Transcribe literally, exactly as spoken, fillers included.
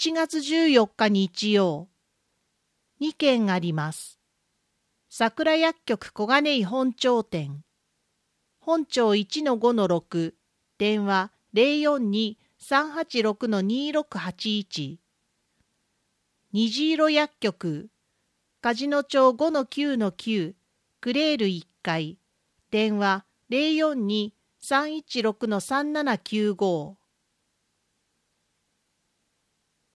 ちがつじゅうよっか日曜。にけんあります。桜薬局小金井本町店。本町 いちのごのろく、電話 ゼロよんに さんはちろく にろくはちいち。虹色薬局梶野町 ごのきゅうのきゅう、クレールいっかい、電話 ゼロよんに さんいちろく さんななきゅうご。